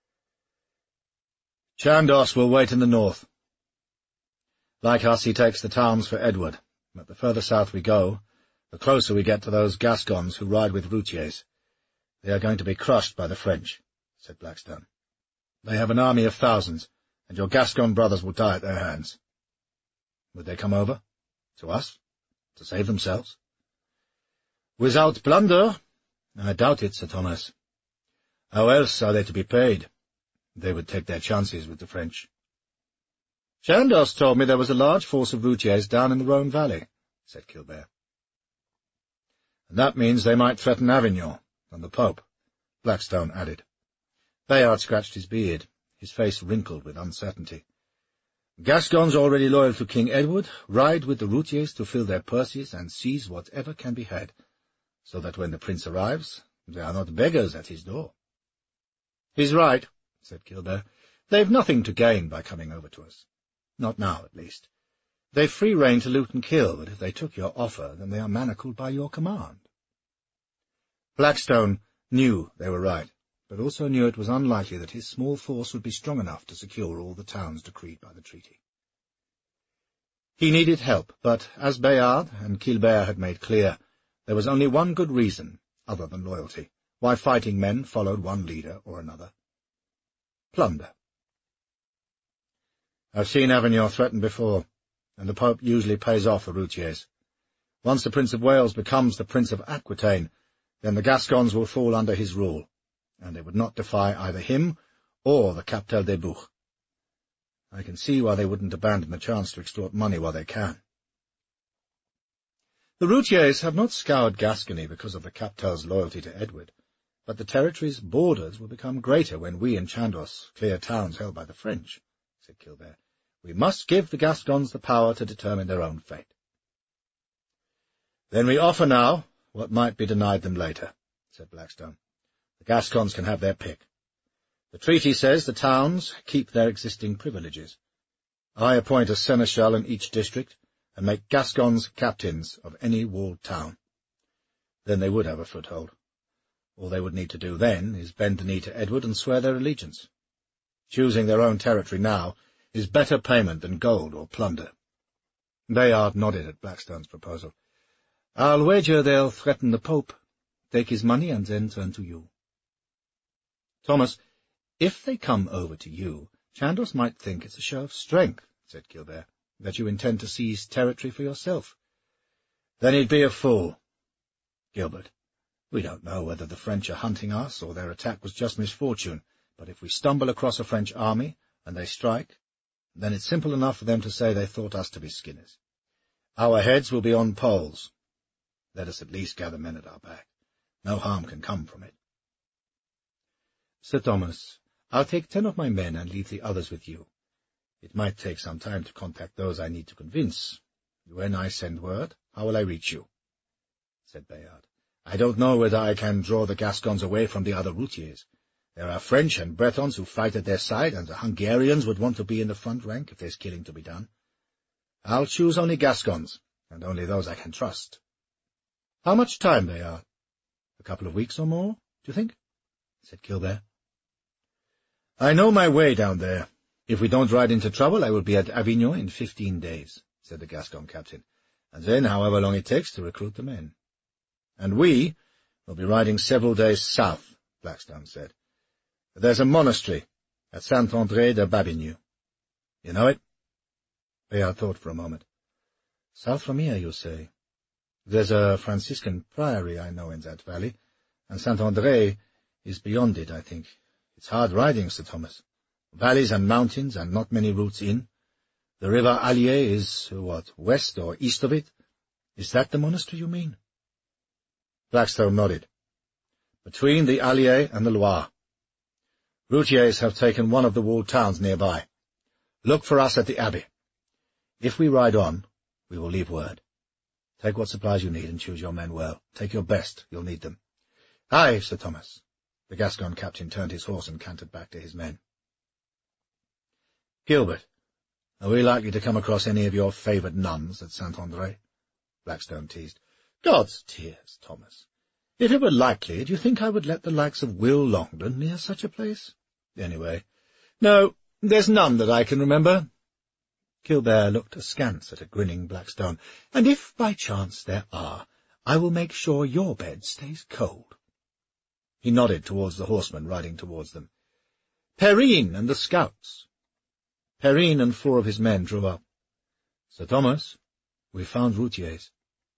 "Chandos will wait in the north. Like us, he takes the towns for Edward, but the further south we go, the closer we get to those Gascons who ride with routiers. They are going to be crushed by the French," said Blackstone. "They have an army of thousands, and your Gascon brothers will die at their hands. Would they come over? To us? To save themselves?" "Without plunder? I doubt it, Sir Thomas. How else are they to be paid? They would take their chances with the French." "Chandos told me there was a large force of routiers down in the Rhone Valley," said Gilbert. "And that means they might threaten Avignon and the Pope," Blackstone added. Bayard scratched his beard, his face wrinkled with uncertainty. "Gascons already loyal to King Edward ride with the routiers to fill their purses and seize whatever can be had, so that when the prince arrives, they are not beggars at his door." "He's right," said Gilbert. "They've nothing to gain by coming over to us. Not now, at least. They've free rein to loot and kill, but if they took your offer, then they are manacled by your command." Blackstone knew they were right, but also knew it was unlikely that his small force would be strong enough to secure all the towns decreed by the treaty. He needed help, but, as Bayard and Gilbert had made clear, there was only one good reason, other than loyalty, why fighting men followed one leader or another. Plunder. "I've seen Avignon threatened before, and the Pope usually pays off the routiers. Once the Prince of Wales becomes the Prince of Aquitaine, then the Gascons will fall under his rule, and they would not defy either him or the Captal de Buch. I can see why they wouldn't abandon the chance to extort money while they can. The routiers have not scoured Gascony because of the Captal's loyalty to Edward, but the territory's borders will become greater when we and Chandos clear towns held by the French," said Gilbert. "We must give the Gascons the power to determine their own fate." "Then we offer now what might be denied them later," said Blackstone. "The Gascons can have their pick. The treaty says the towns keep their existing privileges. I appoint a seneschal in each district, and make Gascons captains of any walled town. Then they would have a foothold. All they would need to do then is bend the knee to Edward and swear their allegiance. Choosing their own territory now is better payment than gold or plunder." Bayard nodded at Blackstone's proposal. "I'll wager they'll threaten the Pope, take his money, and then turn to you." "Thomas, if they come over to you, Chandos might think it's a show of strength," said Gilbert, "that you intend to seize territory for yourself." "Then he'd be a fool. Gilbert, we don't know whether the French are hunting us or their attack was just misfortune, but if we stumble across a French army and they strike, then it's simple enough for them to say they thought us to be skinners. Our heads will be on poles. Let us at least gather men at our back. No harm can come from it." "Sir Thomas, I'll take ten of my men and leave the others with you. It might take some time to contact those I need to convince. When I send word, how will I reach you?" said Bayard. "I don't know whether I can draw the Gascons away from the other routiers. There are French and Bretons who fight at their side, and the Hungarians would want to be in the front rank if there's killing to be done. I'll choose only Gascons, and only those I can trust." "How much time, Bayard? A couple of weeks or more, do you think?" said Gilbert. I know my way down there. If we don't ride into trouble, I will be at Avignon in fifteen days, said the Gascon captain, and then however long it takes to recruit the men. And we will be riding several days south, Blackstone said. There's a monastery at Saint-André de Babigny. You know it? Bayard thought for a moment. South from here, you say? There's a Franciscan priory I know in that valley, and Saint-André is beyond it, I think. It's hard riding, Sir Thomas. Valleys and mountains, and not many routes in. The river Allier is, what, west or east of it? Is that the monastery you mean? Blackstone nodded. Between the Allier and the Loire. Routiers have taken one of the walled towns nearby. Look for us at the abbey. If we ride on, we will leave word. Take what supplies you need and choose your men well. Take your best, you'll need them. Aye, Sir Thomas. The Gascon captain turned his horse and cantered back to his men. Gilbert, are we likely to come across any of your favoured nuns at Saint-André? Blackstone teased. God's tears, Thomas. If it were likely, do you think I would let the likes of Will Longden near such a place? Anyway, no, there's none that I can remember. Gilbert looked askance at a grinning Blackstone. And if by chance there are, I will make sure your bed stays cold. He nodded towards the horsemen riding towards them. Perrine and the scouts. Perrine and four of his men drew up. Sir Thomas, we've found routiers.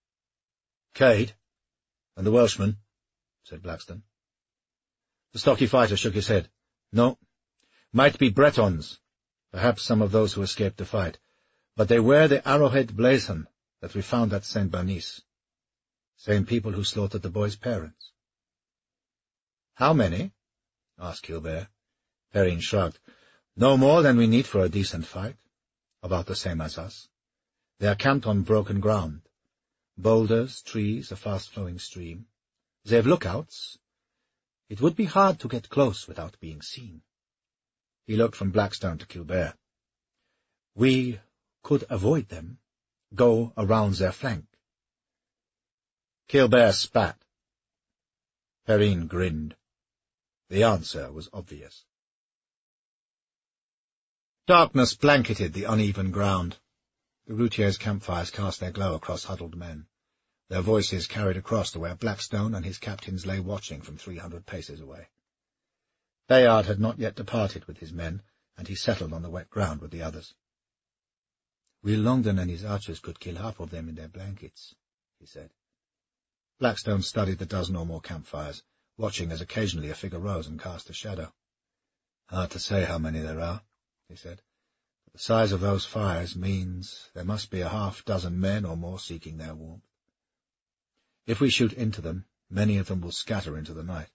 Cade, and the Welshman, said Blackstone. The stocky fighter shook his head. No, might be Bretons, perhaps some of those who escaped the fight, but they wear the arrowhead blazon that we found at Saint Bernice. Same people who slaughtered the boy's parents. How many? asked Gilbert. Perrine shrugged. No more than we need for a decent fight. About the same as us. They are camped on broken ground. Boulders, trees, a fast-flowing stream. They have lookouts. It would be hard to get close without being seen. He looked from Blackstone to Gilbert. We could avoid them, go around their flank. Gilbert spat. Perrine grinned. The answer was obvious. Darkness blanketed the uneven ground. The routiers' campfires cast their glow across huddled men. Their voices carried across to where Blackstone and his captains lay watching from three hundred paces away. Bayard had not yet departed with his men, and he settled on the wet ground with the others. Will Longden and his archers could kill half of them in their blankets, he said. Blackstone studied the dozen or more campfires, watching as occasionally a figure rose and cast a shadow. Hard to say how many there are, he said. But the size of those fires means there must be a half-dozen men or more seeking their warmth. If we shoot into them, many of them will scatter into the night.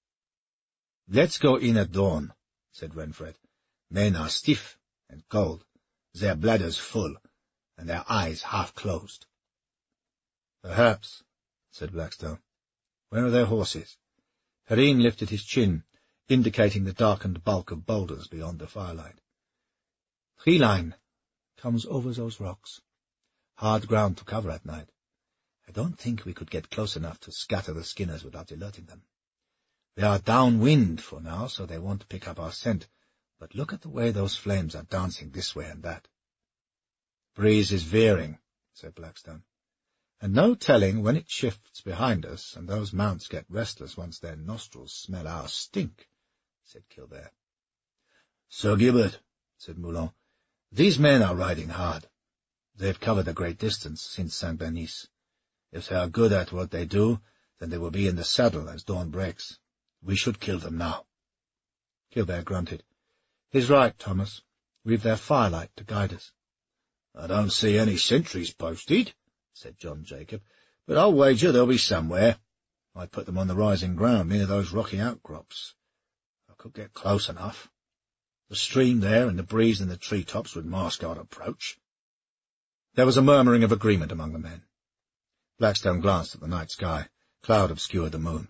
Let's go in at dawn, said Renfred. Men are stiff and cold, their bladders full, and their eyes half-closed. Perhaps, said Blackstone. Where are their horses? Perrine lifted his chin, indicating the darkened bulk of boulders beyond the firelight. Tree line comes over those rocks. Hard ground to cover at night. I don't think we could get close enough to scatter the skinners without alerting them. They are downwind for now, so they won't pick up our scent, but look at the way those flames are dancing this way and that. Breeze is veering, said Blackstone, and no telling when it shifts behind us, and those mounts get restless once their nostrils smell our stink, said Gilbert. Sir Gilbert, said Moulin, these men are riding hard. They've covered a great distance since Saint Bernice. If they are good at what they do, then they will be in the saddle as dawn breaks. We should kill them now. Gilbert grunted. He's right, Thomas. We've their firelight to guide us. I don't see any sentries posted, said John Jacob, but I'll wager they'll be somewhere. I'd put them on the rising ground near those rocky outcrops. I could get close enough. The stream there and the breeze in the tree-tops would mask our approach. There was a murmuring of agreement among the men. Blackstone glanced at the night sky. Cloud obscured the moon.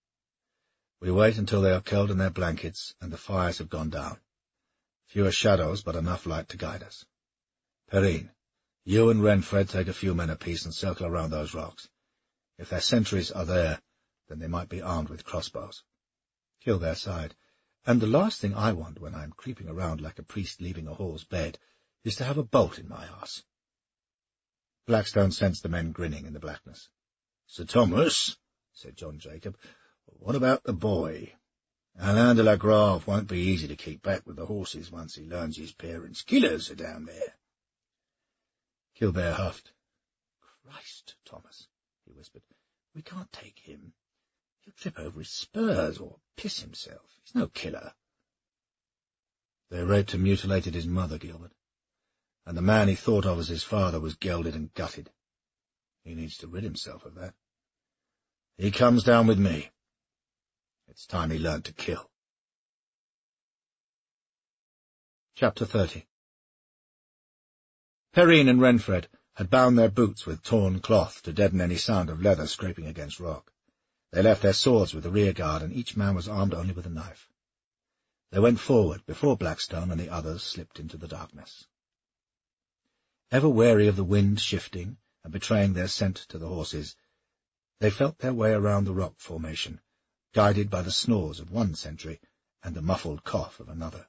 We wait until they are curled in their blankets and the fires have gone down. Fewer shadows, but enough light to guide us. Perrine, you and Renfred take a few men apiece and circle around those rocks. If their sentries are there, then they might be armed with crossbows. Gilbert sighed. And the last thing I want when I am creeping around like a priest leaving a hall's bed is to have a bolt in my arse. Blackstone sensed the men grinning in the blackness. "Sir Thomas," said John Jacob, "what about the boy? Alain de la Grave won't be easy to keep back with the horses once he learns his parents' killers are down there." Killbear huffed. "Christ, Thomas," he whispered, "we can't take him. He'll trip over his spurs or piss himself. He's no killer." "They raped and mutilated his mother, Gilbert, and the man he thought of as his father was gelded and gutted. He needs to rid himself of that. He comes down with me. It's time he learned to kill." Chapter thirty. Perrine and Renfred had bound their boots with torn cloth to deaden any sound of leather scraping against rock. They left their swords with the rear guard, and each man was armed only with a knife. They went forward before Blackstone and the others slipped into the darkness. Ever wary of the wind shifting and betraying their scent to the horses, they felt their way around the rock formation, guided by the snores of one sentry and the muffled cough of another.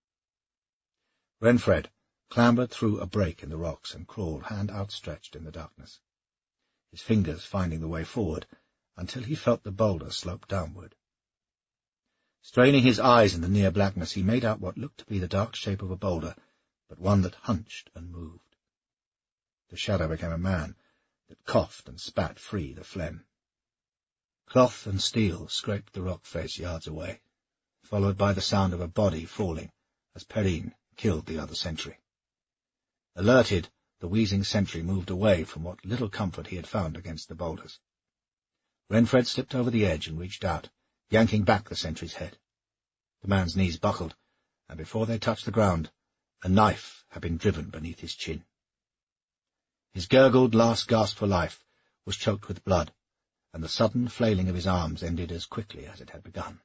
Renfred clambered through a break in the rocks and crawled, hand outstretched in the darkness, his fingers finding the way forward until he felt the boulder slope downward. Straining his eyes in the near blackness, he made out what looked to be the dark shape of a boulder, but one that hunched and moved. The shadow became a man that coughed and spat free the phlegm. Cloth and steel scraped the rock face yards away, followed by the sound of a body falling as Perrine killed the other sentry. Alerted, the wheezing sentry moved away from what little comfort he had found against the boulders. Renfred slipped over the edge and reached out, yanking back the sentry's head. The man's knees buckled, and before they touched the ground, a knife had been driven beneath his chin. His gurgled last gasp for life was choked with blood, and the sudden flailing of his arms ended as quickly as it had begun.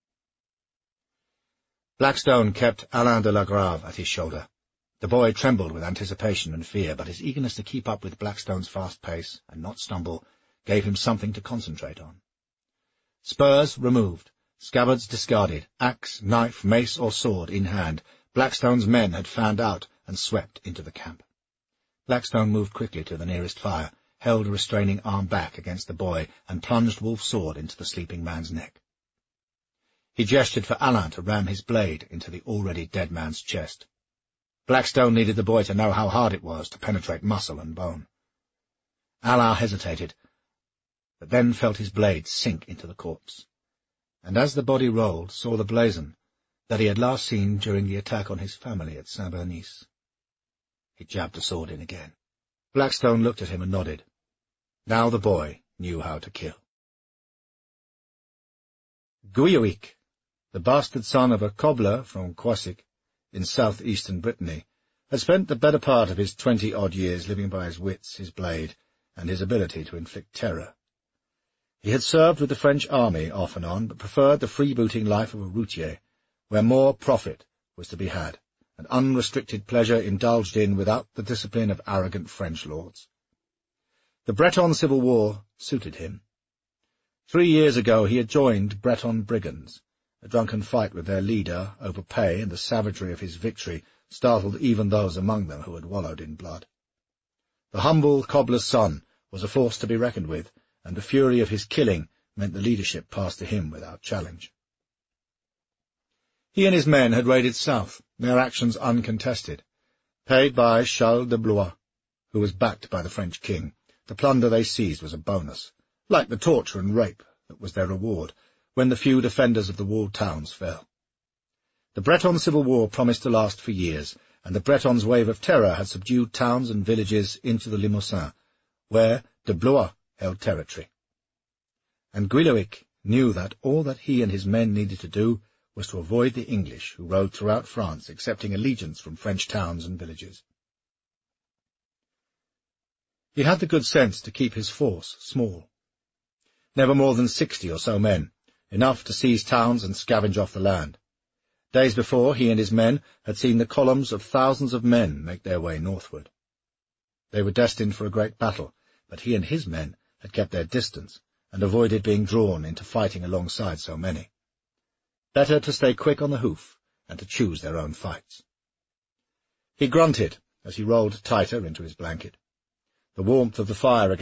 Blackstone kept Alain de la Grave at his shoulder. The boy trembled with anticipation and fear, but his eagerness to keep up with Blackstone's fast pace and not stumble gave him something to concentrate on. Spurs removed, scabbards discarded, axe, knife, mace, or sword in hand, Blackstone's men had fanned out and swept into the camp. Blackstone moved quickly to the nearest fire, held a restraining arm back against the boy, and plunged Wolf's sword into the sleeping man's neck. He gestured for Alain to ram his blade into the already dead man's chest. Blackstone needed the boy to know how hard it was to penetrate muscle and bone. Alain hesitated, but then felt his blade sink into the corpse, and as the body rolled, saw the blazon that he had last seen during the attack on his family at Saint-Bernice. He jabbed the sword in again. Blackstone looked at him and nodded. Now the boy knew how to kill. Guyowick, the bastard son of a cobbler from Croisic, in south-eastern Brittany, had spent the better part of his twenty-odd years living by his wits, his blade, and his ability to inflict terror. He had served with the French army off and on, but preferred the freebooting life of a routier, where more profit was to be had, and unrestricted pleasure indulged in without the discipline of arrogant French lords. The Breton Civil War suited him. Three years ago he had joined Breton brigands. A drunken fight with their leader over pay and the savagery of his victory startled even those among them who had wallowed in blood. The humble cobbler's son was a force to be reckoned with, and the fury of his killing meant the leadership passed to him without challenge. He and his men had raided south, their actions uncontested. Paid by Charles de Blois, who was backed by the French king, the plunder they seized was a bonus, like the torture and rape that was their reward, when the few defenders of the walled towns fell. The Breton Civil War promised to last for years, and the Bretons' wave of terror had subdued towns and villages into the Limousin, where de Blois held territory. And Guyowick knew that all that he and his men needed to do was to avoid the English who rode throughout France accepting allegiance from French towns and villages. He had the good sense to keep his force small. Never more than sixty or so men, enough to seize towns and scavenge off the land. Days before, he and his men had seen the columns of thousands of men make their way northward. They were destined for a great battle, but he and his men had kept their distance and avoided being drawn into fighting alongside so many. Better to stay quick on the hoof and to choose their own fights. He grunted as he rolled tighter into his blanket. The warmth of the fire